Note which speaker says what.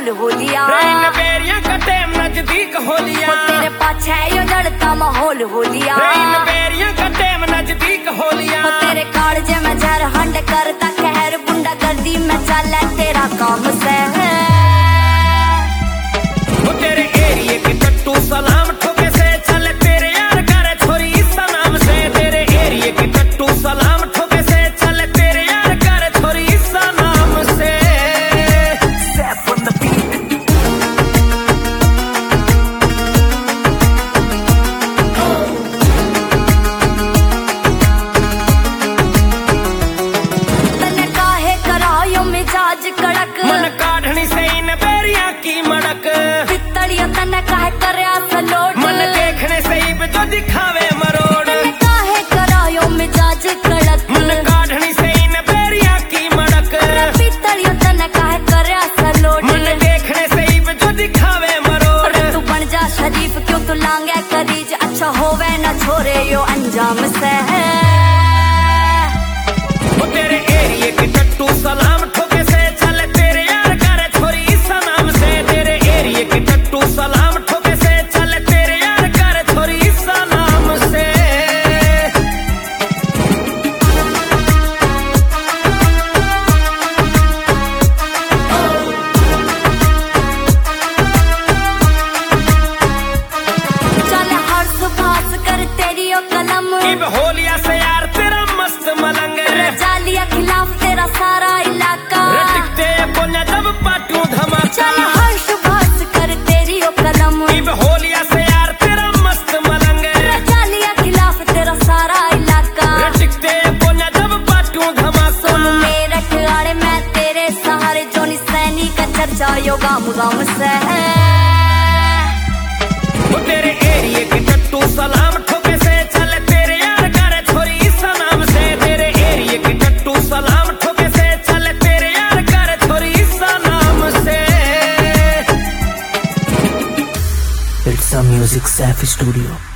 Speaker 1: माहौल होलिया
Speaker 2: बेरिया कटे नजदीक होलिया
Speaker 1: तेरे पाछे यो लड़ता माहौल होलिया
Speaker 2: बेरिया कटे नजदीक होलिया
Speaker 1: तेरे कालजे में जहर हंड करता कहर बुंडा गर्दी में चले तेरा काम से
Speaker 2: तेरे एरिए के टट्टू सलाम ठोके से चले तेरे यार करे छोरी सलाम से तेरे एरिए के टट्टू सलाम ठोके से चले तेरे यार करे छोरी सलाम से Step on the beat
Speaker 1: तने काहे करायो मिजाज कड़क
Speaker 2: मन काढ़नी से इन बेरिया की मड़क
Speaker 1: पित्तड़िया तने काहे करया सलोट
Speaker 2: मन देखने से ही तो दिखावे मरोड़
Speaker 1: तने काहे करायो मिजाज कड़क
Speaker 2: मन काढ़नी से इन बेरिया की मड़क
Speaker 1: पित्तड़िया तने काहे करया सलोट
Speaker 2: मन देखने से ही तो दिखावे मरोड़
Speaker 1: तू बन जा शरीफ क्यों तू लांगे करीज अच्छा होवे ना छोरे यो अंजाम से
Speaker 2: तेरे एरिए के टट्टू सलाम ठोके से चले तेरे यार करे छोरी सलाम से तेरे एरिए के टट्टू सलाम ठोके से चले तेरे यार करे छोरी सलाम से
Speaker 1: चल हर्ष भास कर तेरी ओ कलम
Speaker 2: होलिया से यार तेरा मस्त मलंग
Speaker 1: जालिया खिलाफ तेरा सारा इलाका
Speaker 2: रटते बोला जब पाटू धमाका
Speaker 1: चल हर्ष भास कर तेरी ओ कलम
Speaker 2: होलिया से यार तेरा मस्त मलंग
Speaker 1: जालिया खिलाफ तेरा सारा इलाका
Speaker 2: रटते बोला जब पाटू धमाका
Speaker 1: मेरठ आड़े मैं तेरे सहारे जोनी सैनी का चर्चा यो गाम गाम से
Speaker 2: तेरे एरिए के टट्टू सलाम ठोके से चले तेरे यार करे छोरी सलाम से तेरे एरिए के टट्टू सलाम ठोके से चले तेरे यार करे छोरी सलाम से
Speaker 3: It's a Music Safi Studio.